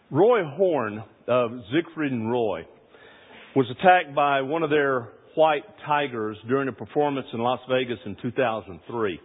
Roy Horn of Siegfried and Roy was attacked by one of their white tigers during a performance in Las Vegas in 2003.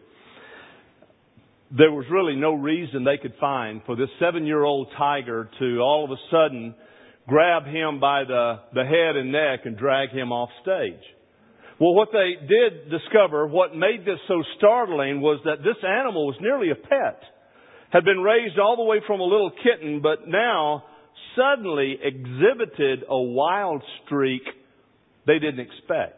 There was really no reason they could find for this 7-year-old tiger to all of a sudden grab him by the head and neck and drag him off stage. Well, what they did discover, what made this so startling, was that this animal was nearly a pet. Had been raised all the way from a little kitten, but now suddenly exhibited a wild streak they didn't expect.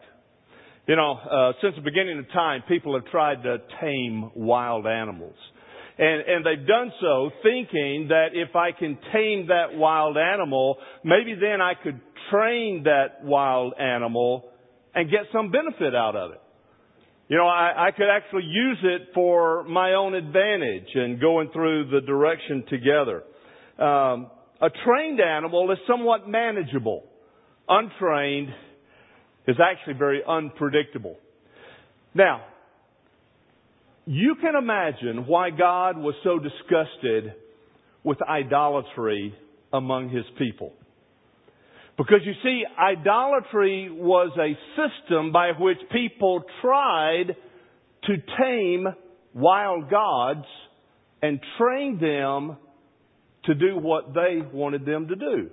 Since the beginning of time, people have tried to tame wild animals. And they've done so thinking that if I can tame that wild animal, maybe then I could train that wild animal and get some benefit out of it. I could actually use it for my own advantage and going through the direction together. A trained animal is somewhat manageable. Untrained is actually very unpredictable. Now, you can imagine why God was so disgusted with idolatry among His people. Because you see, idolatry was a system by which people tried to tame wild gods and train them to do what they wanted them to do.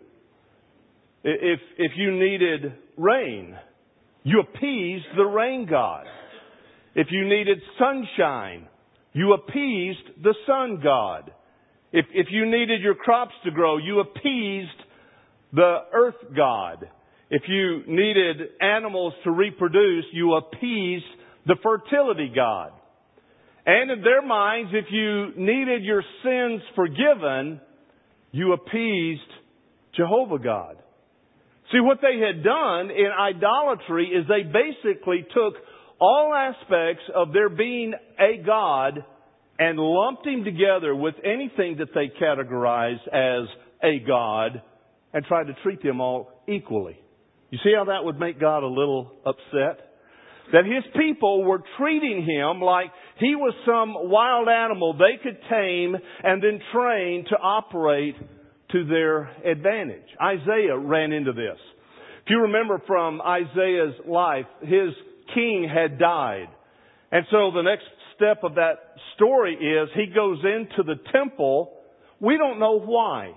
If you needed rain, you appeased the rain god. If you needed sunshine, you appeased the sun god. If you needed your crops to grow, you appeased the earth god. If you needed animals to reproduce, you appeased the fertility god. And in their minds, if you needed your sins forgiven, you appeased Jehovah God. See, what they had done in idolatry is they basically took all aspects of their being a god and lumped him together with anything that they categorized as a god and tried to treat them all equally. You see how that would make God a little upset? That His people were treating Him like He was some wild animal they could tame and then train to operate to their advantage. Isaiah ran into this. If you remember from Isaiah's life, his king had died. And so the next step of that story is he goes into the temple. We don't know why.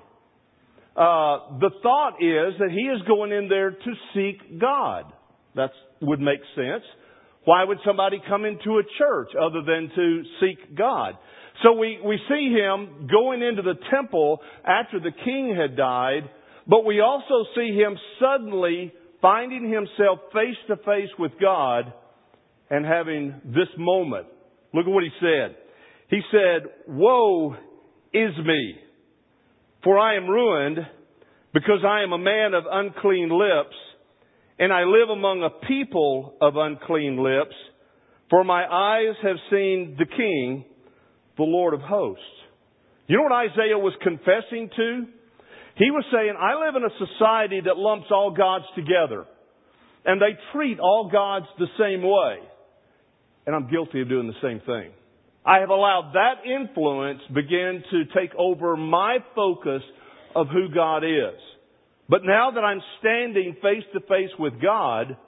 The thought is that he is going in there to seek God. That would make sense. Why would somebody come into a church other than to seek God? So we see him going into the temple after the king had died, but we also see him suddenly finding himself face to face with God and having this moment. Look at what he said. He said, "Woe is me, for I am ruined, because I am a man of unclean lips, and I live among a people of unclean lips, for my eyes have seen the King, the Lord of hosts." You know what Isaiah was confessing to? He was saying, I live in a society that lumps all gods together, and they treat all gods the same way. And I'm guilty of doing the same thing. I have allowed that influence begin to take over my focus of who God is. But now that I'm standing face to face with God,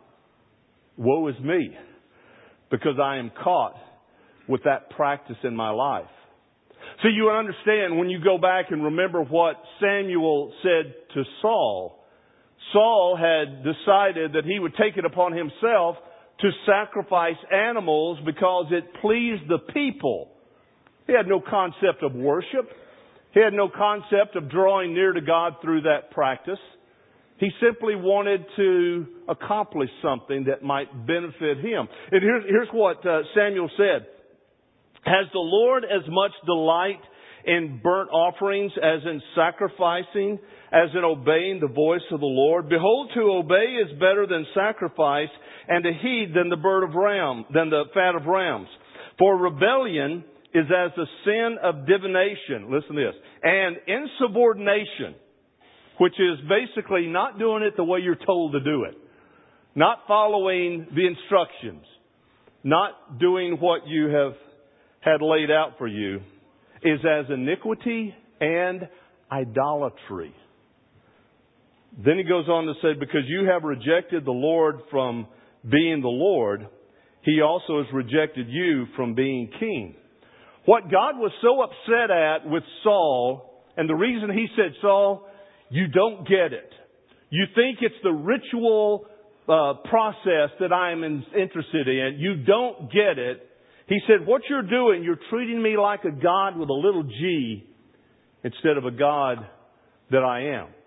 woe is me, because I am caught with that practice in my life. So you understand when you go back and remember what Samuel said to Saul. Saul had decided that he would take it upon himself to sacrifice animals because it pleased the people. He had no concept of worship. He had no concept of drawing near to God through that practice. He simply wanted to accomplish something that might benefit him. And here's what Samuel said. "Has the Lord as much delight in burnt offerings as in sacrificing, as in obeying the voice of the Lord? Behold, to obey is better than sacrifice, and to heed than the fat of rams. For rebellion is as the sin of divination," listen to this, "and insubordination," which is basically not doing it the way you're told to do it. Not following the instructions. Not doing what you have had laid out for you, "is as iniquity and idolatry. Then he goes on to say, because you have rejected the Lord from being the Lord, He also has rejected you from being king. What God was so upset at with Saul, and the reason He said, Saul, you don't get it. You think it's the ritual process that I am interested in. You don't get it. He said, what you're doing, you're treating me like a God with a little g instead of a God that I am.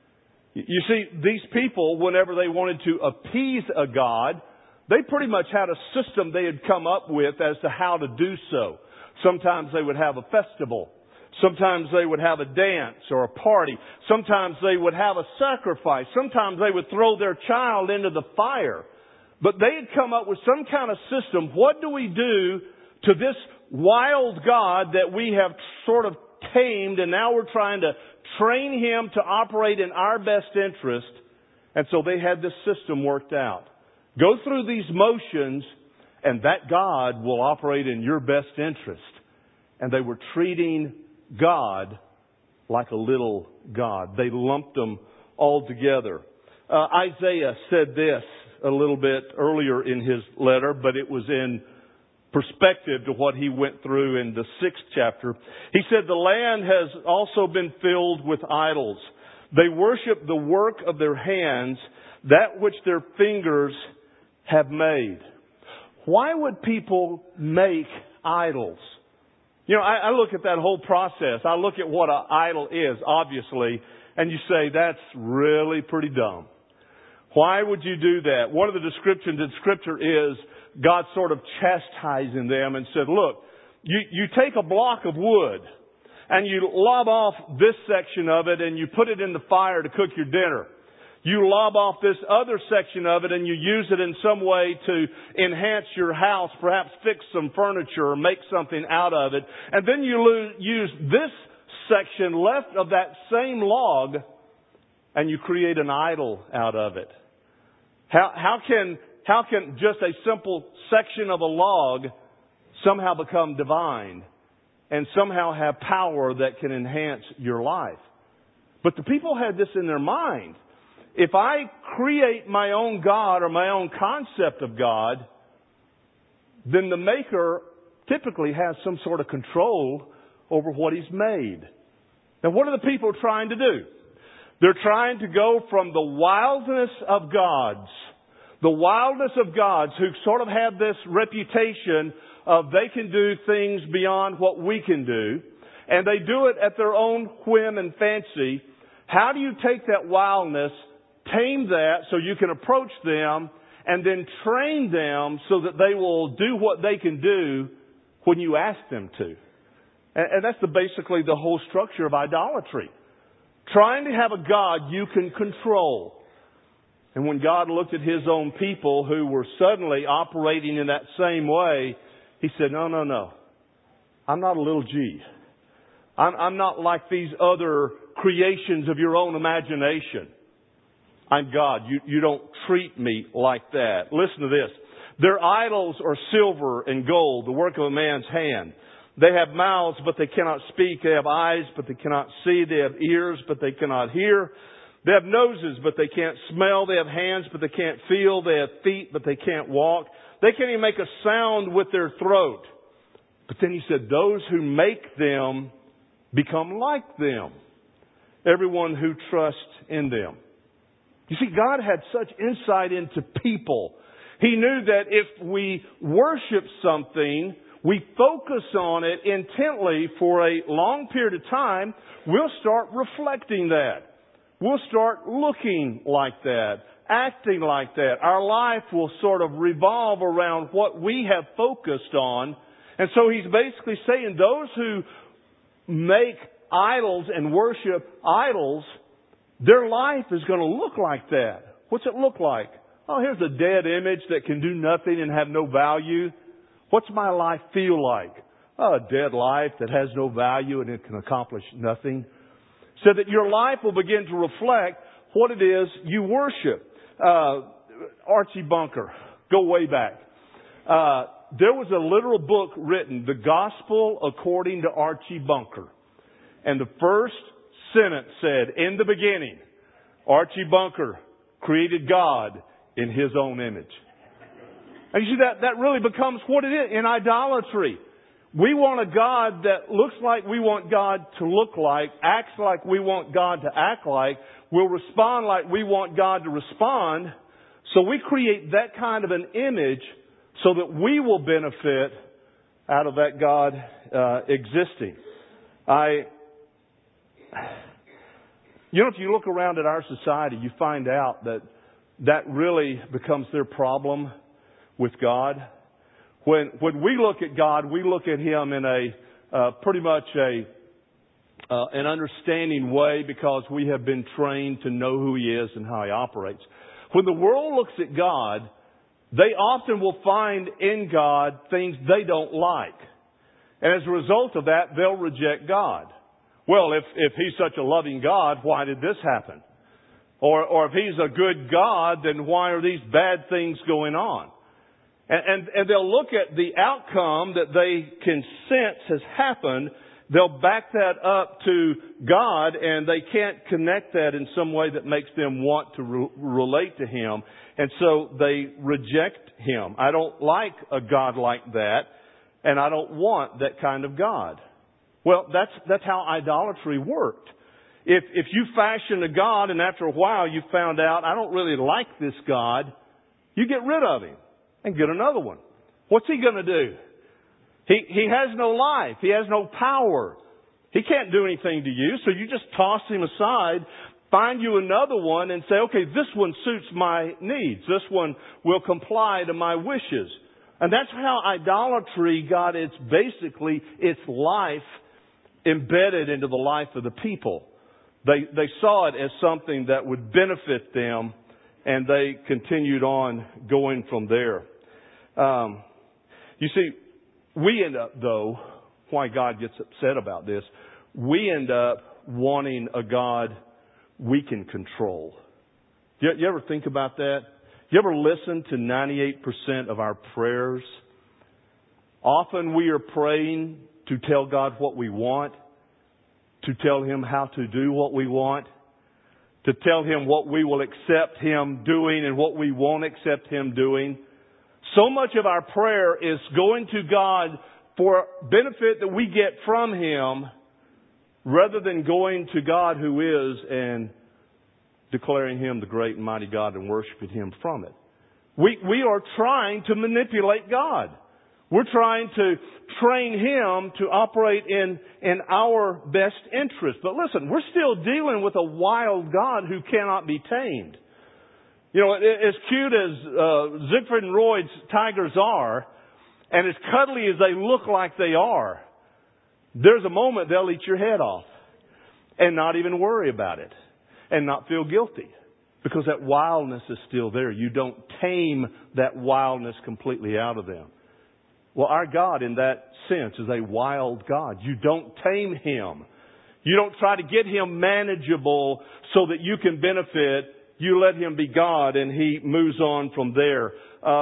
You see, these people, whenever they wanted to appease a god, they pretty much had a system they had come up with as to how to do so. Sometimes they would have a festival. Sometimes they would have a dance or a party. Sometimes they would have a sacrifice. Sometimes they would throw their child into the fire. But they had come up with some kind of system. What do we do to this wild God that we have sort of tamed, and now we're trying to train him to operate in our best interest? And so they had this system worked out. Go through these motions, and that God will operate in your best interest. And they were treating God like a little God. They lumped them all together. Isaiah said this a little bit earlier in his letter, but it was in perspective to what he went through in the 6th chapter. He said, the land has also been filled with idols. They worship the work of their hands, that which their fingers have made. Why would people make idols? You know, I look at that whole process. I look at what an idol is, obviously, and you say, that's really pretty dumb. Why would you do that? One of the descriptions in Scripture is God sort of chastising them and said, look, you take a block of wood and you lob off this section of it and you put it in the fire to cook your dinner. You lob off this other section of it and you use it in some way to enhance your house, perhaps fix some furniture or make something out of it. And then you use this section left of that same log and you create an idol out of it. How can just a simple section of a log somehow become divine and somehow have power that can enhance your life? But the people had this in their mind. If I create my own God or my own concept of God, then the maker typically has some sort of control over what he's made. Now, what are the people trying to do? They're trying to go from the wildness of gods, who sort of have this reputation of they can do things beyond what we can do, and they do it at their own whim and fancy. How do you take that wildness, tame that so you can approach them, and then train them so that they will do what they can do when you ask them to? And that's basically the whole structure of idolatry. Trying to have a God you can control. And when God looked at His own people who were suddenly operating in that same way, He said, no. I'm not a little g. I'm not like these other creations of your own imagination. I'm God. You don't treat me like that. Listen to this. Their idols are silver and gold, the work of a man's hand. They have mouths, but they cannot speak. They have eyes, but they cannot see. They have ears, but they cannot hear. They have noses, but they can't smell. They have hands, but they can't feel. They have feet, but they can't walk. They can't even make a sound with their throat. But then He said, those who make them become like them. Everyone who trusts in them. You see, God had such insight into people. He knew that if we worship something, we focus on it intently for a long period of time, we'll start reflecting that. We'll start looking like that, acting like that. Our life will sort of revolve around what we have focused on. And so He's basically saying those who make idols and worship idols, their life is going to look like that. What's it look like? Oh, here's a dead image that can do nothing and have no value. What's my life feel like? Oh, a dead life that has no value and it can accomplish nothing. So that your life will begin to reflect what it is you worship. Archie Bunker, go way back. There was a literal book written, The Gospel According to Archie Bunker. And the first sentence said, in the beginning, Archie Bunker created God in His own image. And you see, that really becomes what it is in idolatry. We want a God that looks like we want God to look like, acts like we want God to act like, will respond like we want God to respond. So we create that kind of an image so that we will benefit out of that God existing. If you look around at our society, you find out that really becomes their problem with God. When we look at God, we look at Him in a pretty much an understanding way because we have been trained to know who He is and how He operates. When the world looks at God, they often will find in God things they don't like. And as a result of that, they'll reject God. Well, if He's such a loving God, why did this happen? Or if He's a good God, then why are these bad things going on? And they'll look at the outcome that they can sense has happened. They'll back that up to God, and they can't connect that in some way that makes them want to relate to Him. And so they reject Him. I don't like a God like that, and I don't want that kind of God. Well, that's how idolatry worked. If you fashion a God and after a while you found out, I don't really like this God, you get rid of Him and get another one. What's He going to do? He has no life. He has no power. He can't do anything to you, so you just toss Him aside, find you another one and say, okay, this one suits my needs. This one will comply to my wishes. And that's how idolatry got its life embedded into the life of the people. They saw it as something that would benefit them, and they continued on going from there. You see, we end up, though, why God gets upset about this, we end up wanting a God we can control. You ever think about that? You ever listen to 98% of our prayers? Often we are praying to tell God what we want, to tell Him how to do what we want, to tell Him what we will accept Him doing and what we won't accept Him doing. So much of our prayer is going to God for benefit that we get from Him rather than going to God who is and declaring Him the great and mighty God and worshiping Him from it. We are trying to manipulate God. We're trying to train Him to operate in our best interest. But listen, we're still dealing with a wild God who cannot be tamed. You know, as cute as Siegfried and Roy's tigers are, and as cuddly as they look like they are, there's a moment they'll eat your head off and not even worry about it and not feel guilty because that wildness is still there. You don't tame that wildness completely out of them. Well, our God in that sense is a wild God. You don't tame Him. You don't try to get Him manageable so that you can benefit. You let Him be God and He moves on from there.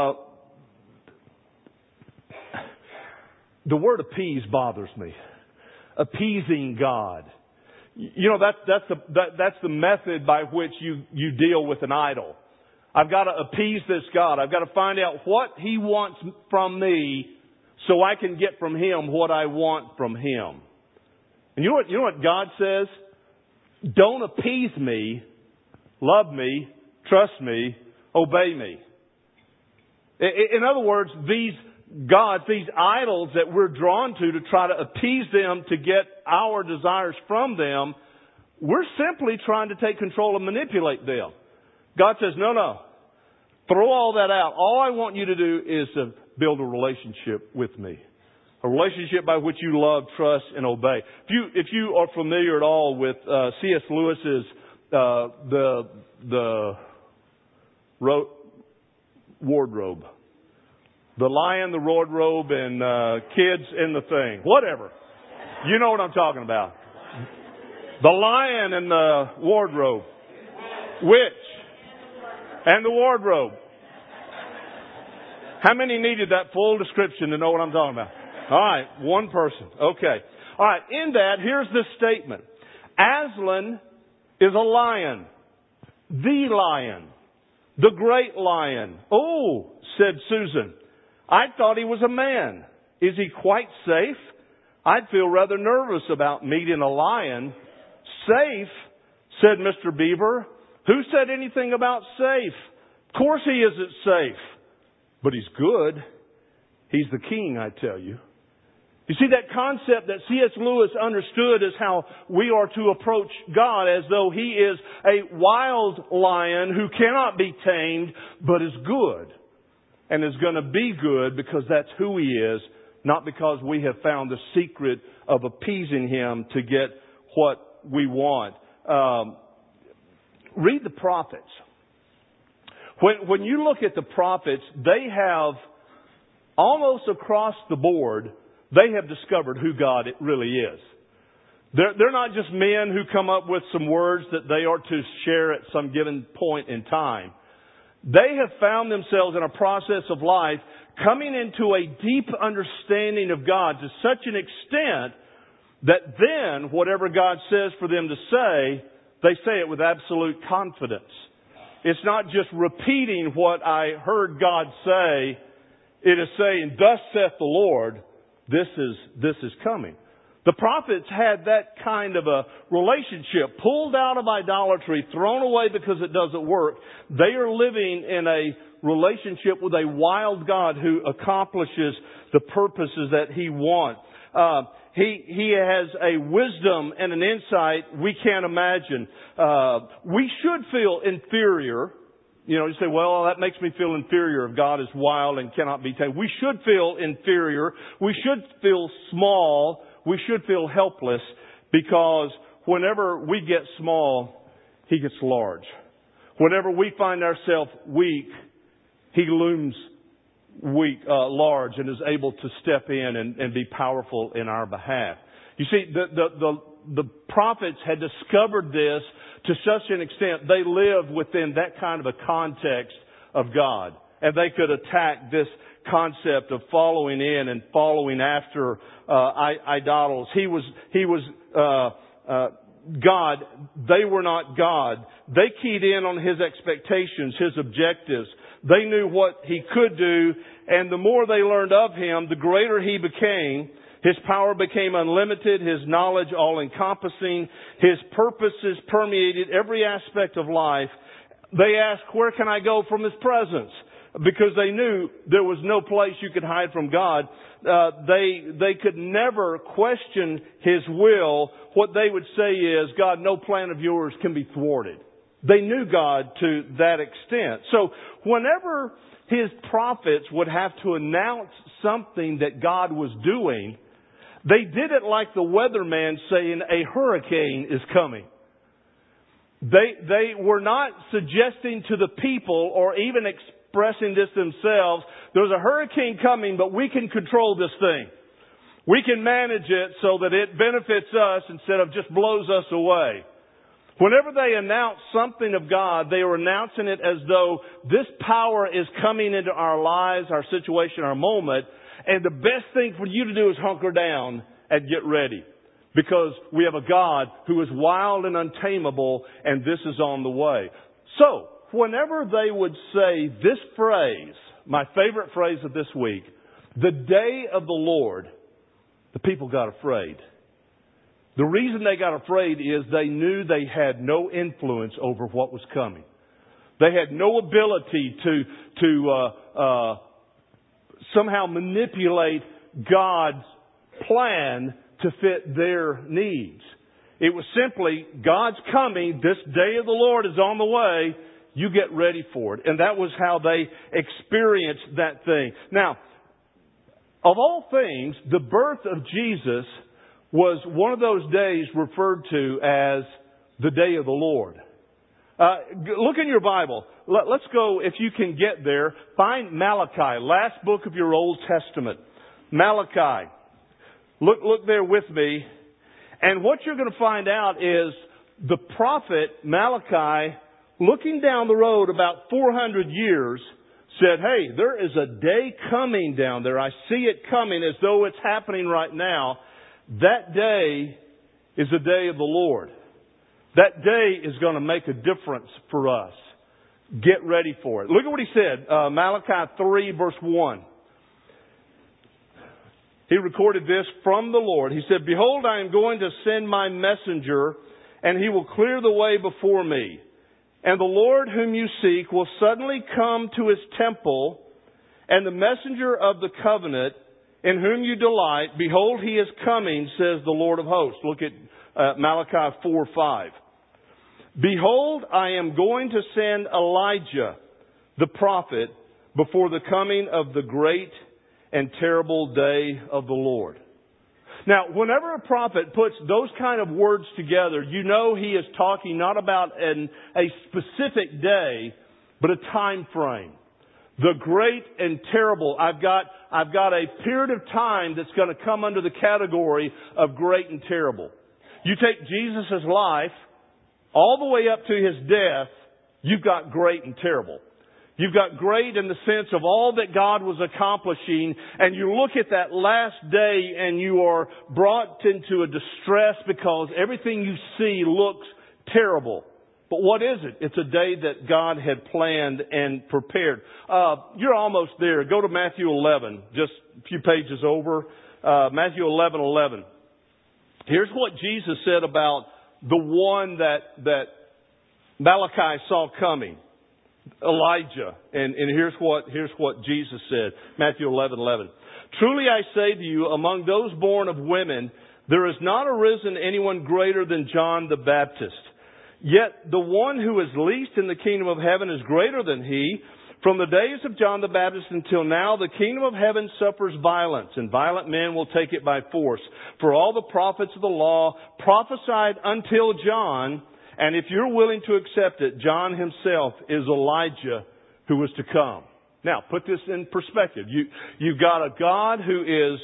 The word appease bothers me. Appeasing God. You know, that's the method by which you deal with an idol. I've got to appease this God. I've got to find out what He wants from me so I can get from Him what I want from Him. And you know what God says? Don't appease me. Love me, trust me, obey me. In other words, these gods, these idols that we're drawn to try to appease them to get our desires from them, we're simply trying to take control and manipulate them. God says, no. Throw all that out. All I want you to do is to build a relationship with me. A relationship by which you love, trust, and obey. If you are familiar at all with C.S. Lewis's the wardrobe. The Lion, the wardrobe, and Kids in the Thing. Whatever. You know what I'm talking about. The Lion and the wardrobe. Which? And the wardrobe. How many needed that full description to know what I'm talking about? All right, one person. Okay. All right, in that, here's this statement. Aslan is a lion. The great lion. Oh, said Susan, I thought he was a man. Is he quite safe? I'd feel rather nervous about meeting a lion. Safe, said Mr. Beaver. Who said anything about safe? Of course he isn't safe. But he's good. He's the king, I tell you. You see, that concept that C.S. Lewis understood is how we are to approach God, as though He is a wild lion who cannot be tamed, but is good. And is going to be good because that's who He is, not because we have found the secret of appeasing Him to get what we want. Read the prophets. When you look at the prophets, they have almost across the board, they have discovered who God really is. They're not just men who come up with some words that they are to share at some given point in time. They have found themselves in a process of life coming into a deep understanding of God to such an extent that then whatever God says for them to say, they say it with absolute confidence. It's not just repeating what I heard God say. It is saying, thus saith the Lord, this is coming. The prophets had that kind of a relationship, pulled out of idolatry, thrown away because it doesn't work. They are living in a relationship with a wild God who accomplishes the purposes that He wants. He has a wisdom and an insight we can't imagine. We should feel inferior. You know, you say, well, that makes me feel inferior if God is wild and cannot be tamed. We should feel inferior. We should feel small. We should feel helpless, because whenever we get small, He gets large. Whenever we find ourselves weak, He looms large and is able to step in and be powerful in our behalf. You see, the prophets had discovered this to such an extent they lived within that kind of a context of God. And they could attack this concept of following in and following after idols. He was God. They were not God. They keyed in on His expectations, His objectives. They knew what He could do, and the more they learned of Him, the greater He became. His power became unlimited, His knowledge all-encompassing, His purposes permeated every aspect of life. They asked, where can I go from His presence? Because they knew there was no place you could hide from God. They could never question His will. What they would say is, God, no plan of yours can be thwarted. They knew God to that extent. So whenever His prophets would have to announce something that God was doing, they did it like the weatherman saying a hurricane is coming. They were not suggesting to the people or even expressing this themselves, there's a hurricane coming, but we can control this thing. We can manage it so that it benefits us instead of just blows us away. Whenever they announce something of God, they are announcing it as though this power is coming into our lives, our situation, our moment, and the best thing for you to do is hunker down and get ready. Because we have a God who is wild and untamable, and this is on the way. So, whenever they would say this phrase, my favorite phrase of this week, the day of the Lord, the people got afraid. The reason they got afraid is they knew they had no influence over what was coming. They had no ability to somehow manipulate God's plan to fit their needs. It was simply, God's coming, this day of the Lord is on the way, you get ready for it. And that was how they experienced that thing. Now, of all things, the birth of Jesus was one of those days referred to as the day of the Lord. Look in your Bible. Let's go, if you can get there, find Malachi, last book of your Old Testament. Malachi. Look there with me. And what you're going to find out is the prophet Malachi, looking down the road about 400 years, said, hey, there is a day coming down there. I see it coming as though it's happening right now. That day is the day of the Lord. That day is going to make a difference for us. Get ready for it. Look at what he said, Malachi 3 verse 1. He recorded this from the Lord. He said, "Behold, I am going to send my messenger, and he will clear the way before me. And the Lord whom you seek will suddenly come to his temple, and the messenger of the covenant in whom you delight, behold, he is coming, says the Lord of hosts." Look at Malachi 4:5. "Behold, I am going to send Elijah, the prophet, before the coming of the great and terrible day of the Lord." Now, whenever a prophet puts those kind of words together, you know he is talking not about a specific day, but a time frame. The great and terrible. I've got a period of time that's going to come under the category of great and terrible. You take Jesus' life all the way up to his death, you've got great and terrible. You've got great in the sense of all that God was accomplishing, and you look at that last day and you are brought into a distress because everything you see looks terrible. But what is it? It's a day that God had planned and prepared. You're almost there. Go to Matthew 11, just a few pages over. Matthew 11:11. Here's what Jesus said about the one that Malachi saw coming. Elijah. And here's what Jesus said. Matthew 11:11. "Truly I say to you, among those born of women, there has not arisen anyone greater than John the Baptist. Yet the one who is least in the kingdom of heaven is greater than he. From the days of John the Baptist until now, the kingdom of heaven suffers violence, and violent men will take it by force. For all the prophets of the law prophesied until John, and if you're willing to accept it, John himself is Elijah who was to come." Now, put this in perspective. You've got a God who is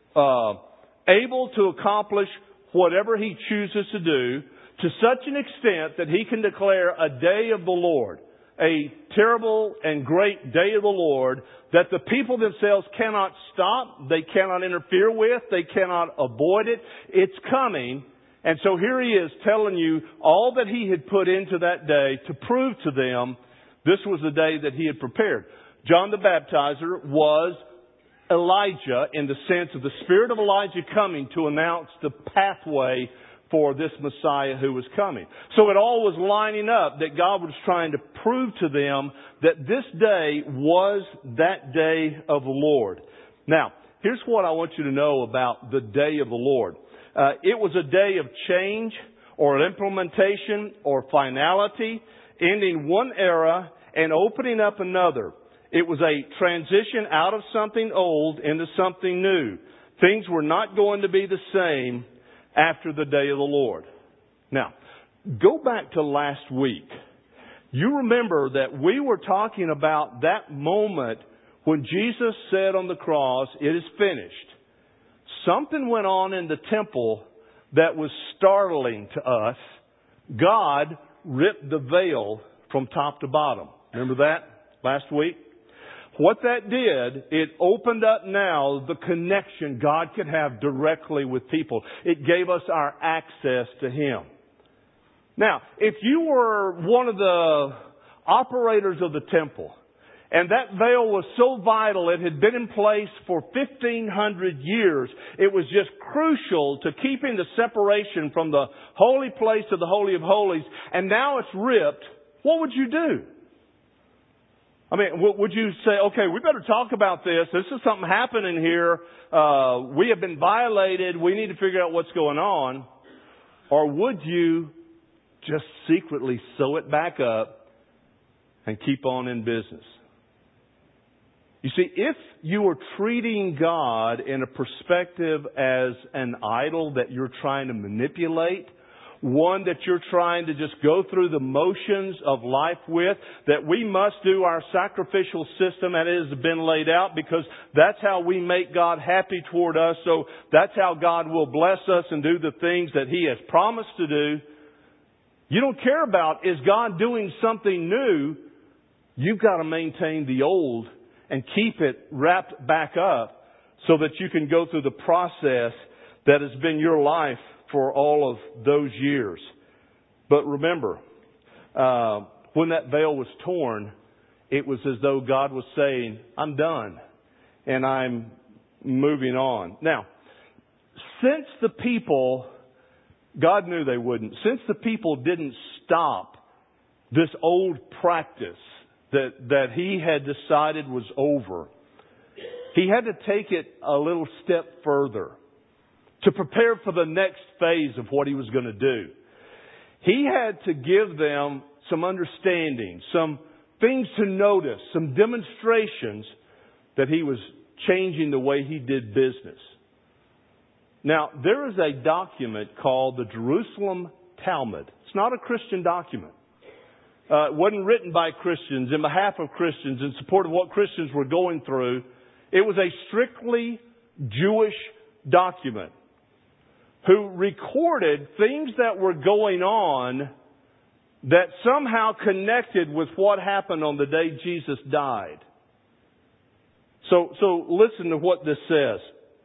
able to accomplish whatever he chooses to do to such an extent that he can declare a day of the Lord, a terrible and great day of the Lord that the people themselves cannot stop, they cannot interfere with, they cannot avoid it. It's coming. And so here he is telling you all that he had put into that day to prove to them this was the day that he had prepared. John the Baptizer was Elijah in the sense of the spirit of Elijah coming to announce the pathway for this Messiah who was coming. So it all was lining up that God was trying to prove to them that this day was that day of the Lord. Now, here's what I want you to know about the day of the Lord. It was a day of change or implementation or finality, ending one era and opening up another. It was a transition out of something old into something new. Things were not going to be the same after the day of the Lord. Now, go back to last week. You remember that we were talking about that moment when Jesus said on the cross, "It is finished." Something went on in the temple that was startling to us. God ripped the veil from top to bottom. Remember that last week? What that did, it opened up now the connection God could have directly with people. It gave us our access to Him. Now, if you were one of the operators of the temple, and that veil was so vital, it had been in place for 1,500 years. It was just crucial to keeping the separation from the holy place to the Holy of Holies. And now it's ripped. What would you do? I mean, would you say, okay, we better talk about this. This is something happening here. We have been violated. We need to figure out what's going on. Or would you just secretly sew it back up and keep on in business? You see, if you were treating God in a perspective as an idol that you're trying to manipulate, one that you're trying to just go through the motions of life with, that we must do our sacrificial system that has been laid out because that's how we make God happy toward us, so that's how God will bless us and do the things that He has promised to do. You don't care about, is God doing something new? You've got to maintain the old and keep it wrapped back up so that you can go through the process that has been your life for all of those years. But remember, when that veil was torn, it was as though God was saying, I'm done, and I'm moving on. Now, since the people, God knew they wouldn't, since the people didn't stop this old practice that He had decided was over, He had to take it a little step further to prepare for the next phase of what He was going to do. He had to give them some understanding, some things to notice, some demonstrations that He was changing the way He did business. Now, there is a document called the Jerusalem Talmud. It's not a Christian document. It wasn't written by Christians in behalf of Christians in support of what Christians were going through. It was a strictly Jewish document who recorded things that were going on that somehow connected with what happened on the day Jesus died. So listen to what this says.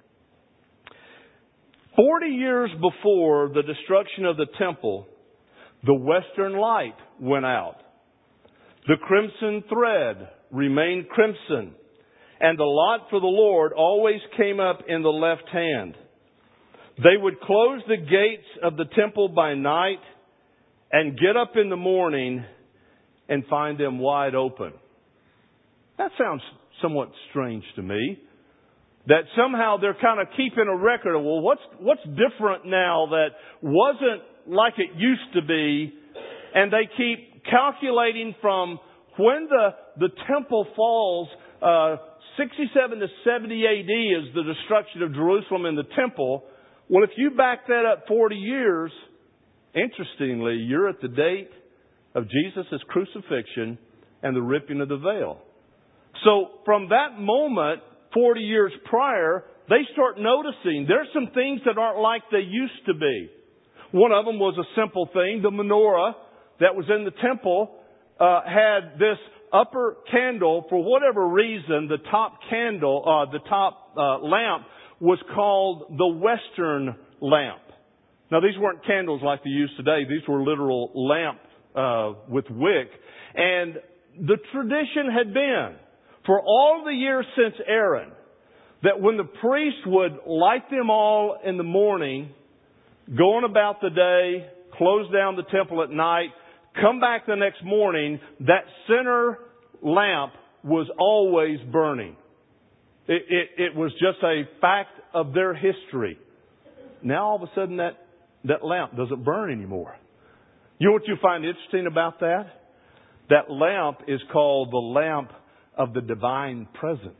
40 years before the destruction of the temple, the western light went out. The crimson thread remained crimson, and the lot for the Lord always came up in the left hand. They would close the gates of the temple by night and get up in the morning and find them wide open. That sounds somewhat strange to me. That somehow they're kind of keeping a record of, well, what's different now that wasn't like it used to be? And they keep calculating from when the temple falls, 67 to 70 AD is the destruction of Jerusalem and the temple. Well, if you back that up 40 years, interestingly, you're at the date of Jesus' crucifixion and the ripping of the veil. So from that moment, 40 years prior, they start noticing there's some things that aren't like they used to be. One of them was a simple thing. The menorah that was in the temple had this upper candle. For whatever reason, the top lamp was called the Western lamp. Now, these weren't candles like they use today. These were literal lamp with wick. And the tradition had been, for all the years since Aaron, that when the priest would light them all in the morning, go on about the day, close down the temple at night, come back the next morning, that center lamp was always burning. It was just a fact of their history. Now all of a sudden that lamp doesn't burn anymore. You know what you find interesting about that? That lamp is called the lamp of the divine presence.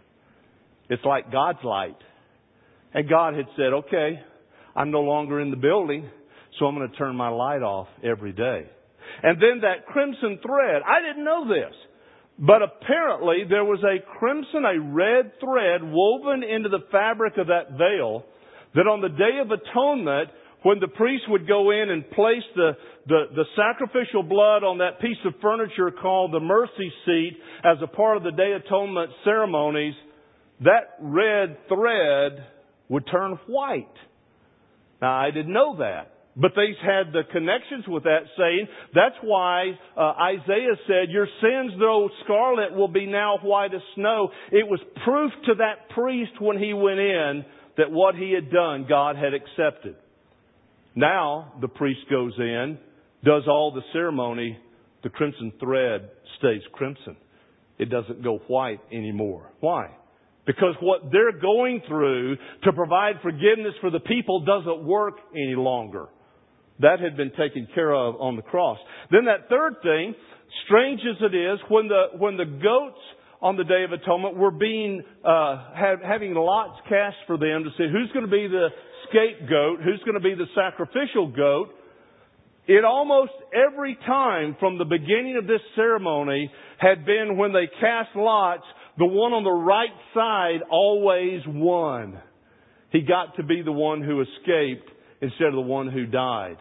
It's like God's light. And God had said, okay, I'm no longer in the building, so I'm going to turn my light off every day. And then that crimson thread, I didn't know this, but apparently there was a red thread woven into the fabric of that veil that on the Day of Atonement, when the priest would go in and place the sacrificial blood on that piece of furniture called the mercy seat as a part of the Day Atonement ceremonies, that red thread would turn white. Now, I didn't know that. But they had the connections with that, saying that's why Isaiah said, your sins, though scarlet, will be now white as snow. It was proof to that priest when he went in that what he had done, God had accepted. Now, the priest goes in, does all the ceremony, the crimson thread stays crimson. It doesn't go white anymore. Why? Because what they're going through to provide forgiveness for the people doesn't work any longer. That had been taken care of on the cross. Then that third thing, strange as it is, when the goats on the Day of Atonement were being having lots cast for them to see who's going to be the scapegoat, who's going to be the sacrificial goat, it almost every time from the beginning of this ceremony had been when they cast lots, the one on the right side always won. He got to be the one who escaped instead of the one who died.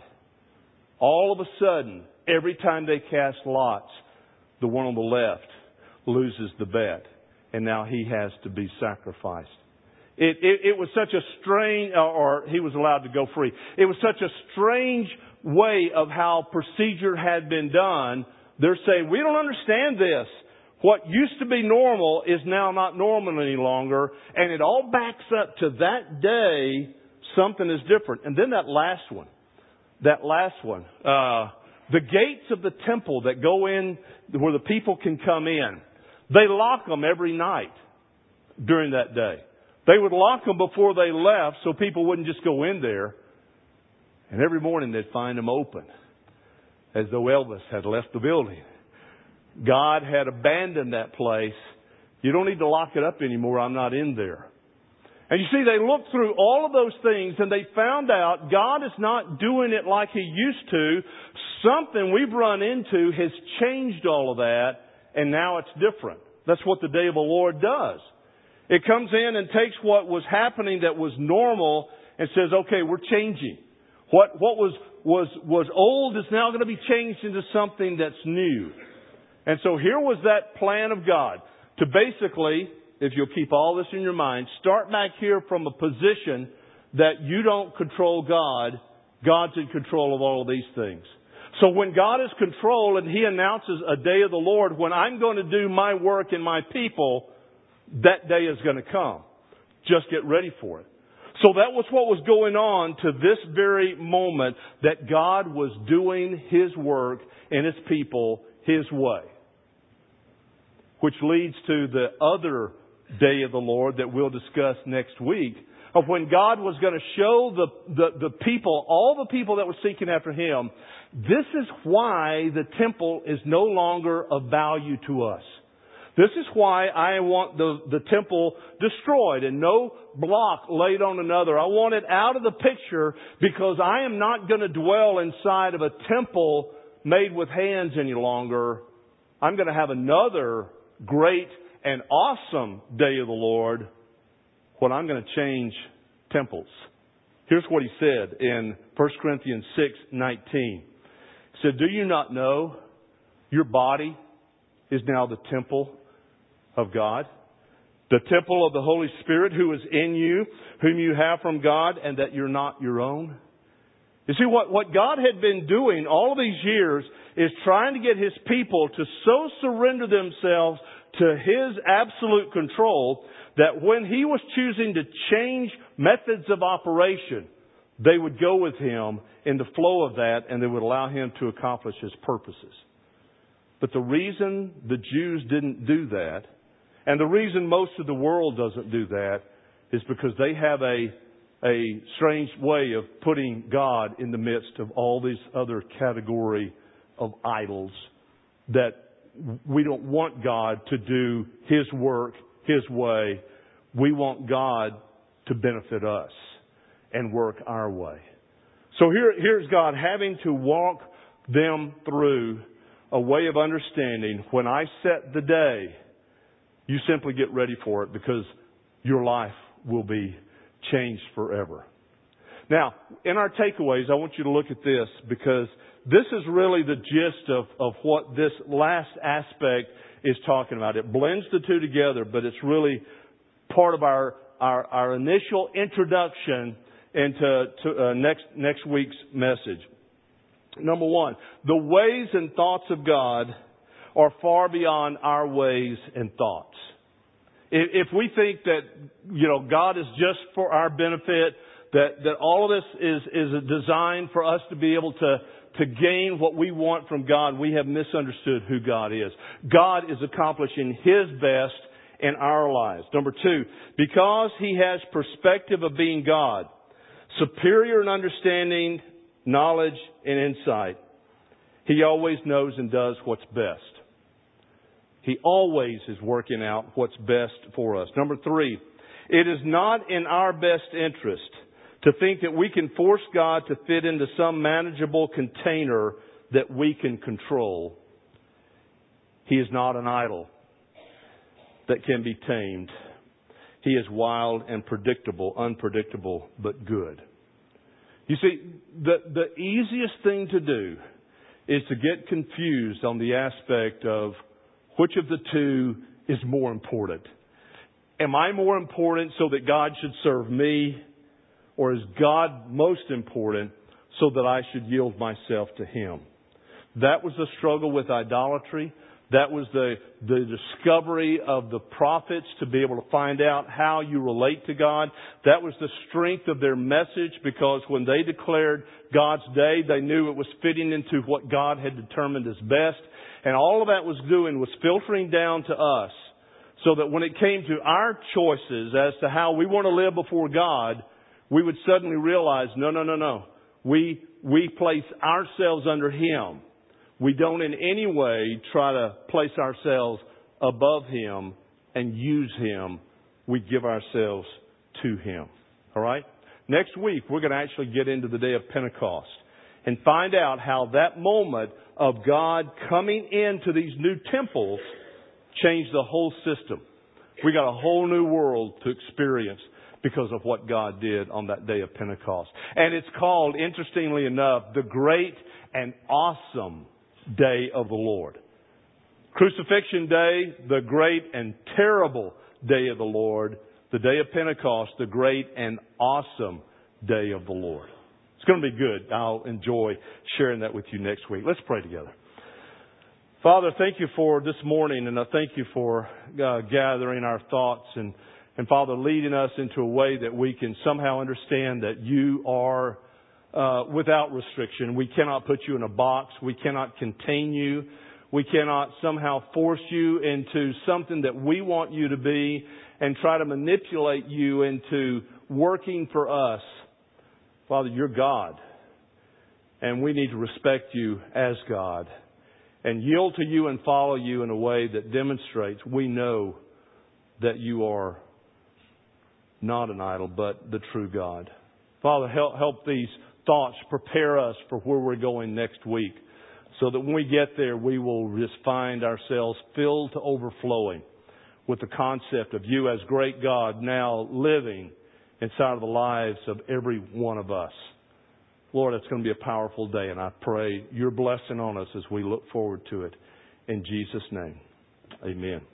All of a sudden, every time they cast lots, the one on the left loses the bet. And now he has to be sacrificed. It was such a strange, or he was allowed to go free. It was such a strange way of how procedure had been done, they're saying, we don't understand this. What used to be normal is now not normal any longer. And it all backs up to that day, something is different. And then that last one. The gates of the temple that go in where the people can come in, they lock them every night during that day. They would lock them before they left so people wouldn't just go in there. And every morning they'd find them open, as though Elvis had left the building. God had abandoned that place. You don't need to lock it up anymore. I'm not in there. And you see, they looked through all of those things and they found out God is not doing it like He used to. Something we've run into has changed all of that, and now it's different. That's what the day of the Lord does. It comes in and takes what was happening that was normal and says, okay, we're changing. What was old is now going to be changed into something that's new. And so here was that plan of God to basically, if you'll keep all this in your mind, start back here from a position that you don't control God. God's in control of all of these things. So when God is control and He announces a day of the Lord, when I'm going to do my work in my people, that day is going to come. Just get ready for it. So that was what was going on to this very moment, that God was doing His work in His people His way. Which leads to the other day of the Lord that we'll discuss next week, of when God was going to show the people, all the people that were seeking after Him, this is why the temple is no longer of value to us. This is why I want the temple destroyed and no block laid on another. I want it out of the picture, because I am not going to dwell inside of a temple made with hands any longer. I'm going to have another great and awesome day of the Lord when I'm going to change temples. Here's what He said in 1 Corinthians 6:19. He said, do you not know your body is now the temple of God? The temple of the Holy Spirit who is in you, whom you have from God, and that you're not your own? You see, what God had been doing all of these years is trying to get His people to so surrender themselves to His absolute control that when He was choosing to change methods of operation, they would go with Him in the flow of that, and they would allow Him to accomplish His purposes. But the reason the Jews didn't do that, and the reason most of the world doesn't do that, is because they have a strange way of putting God in the midst of all these other category of idols, that we don't want God to do His work His way. We want God to benefit us and work our way. So here's God having to walk them through a way of understanding. When I set the day, you simply get ready for it, because your life will be changed forever. Now, in our takeaways, I want you to look at this, because this is really the gist of what this last aspect is talking about. It blends the two together, but it's really part of our initial introduction into next week's message. Number one, the ways and thoughts of God are far beyond our ways and thoughts. If we think that, God is just for our benefit, that all of this is a design for us to be able to gain what we want from God, we have misunderstood who God is. God is accomplishing His best in our lives. Number two, because He has perspective of being God, superior in understanding, knowledge, and insight, He always knows and does what's best. He always is working out what's best for us. Number three, it is not in our best interest to think that we can force God to fit into some manageable container that we can control. He is not an idol that can be tamed. He is wild and unpredictable, but good. You see, the easiest thing to do is to get confused on the aspect of which of the two is more important. Am I more important so that God should serve me? Or is God most important so that I should yield myself to Him. That was the struggle with idolatry. That was the discovery of the prophets to be able to find out how you relate to God. That was the strength of their message, because when they declared God's day, they knew it was fitting into what God had determined as best. And all of that was doing was filtering down to us, so that when it came to our choices as to how we want to live before God, we would suddenly realize, no. We place ourselves under Him. We don't in any way try to place ourselves above Him and use Him. We give ourselves to Him. All right? Next week, we're going to actually get into the day of Pentecost and find out how that moment of God coming into these new temples changed the whole system. We got a whole new world to experience because of what God did on that day of Pentecost. And it's called, interestingly enough, the great and awesome day of the Lord. Crucifixion Day, the great and terrible day of the Lord. The day of Pentecost, the great and awesome day of the Lord. It's going to be good. I'll enjoy sharing that with you next week. Let's pray together. Father, thank you for this morning, and I thank you for gathering our thoughts and Father, leading us into a way that we can somehow understand that you are without restriction. We cannot put you in a box. We cannot contain you. We cannot somehow force you into something that we want you to be and try to manipulate you into working for us. Father, you're God, and we need to respect you as God and yield to you and follow you in a way that demonstrates we know that you are not an idol, but the true God. Father, help these thoughts prepare us for where we're going next week, so that when we get there, we will just find ourselves filled to overflowing with the concept of you as great God now living inside of the lives of every one of us. Lord, it's going to be a powerful day, and I pray your blessing on us as we look forward to it. In Jesus' name, amen.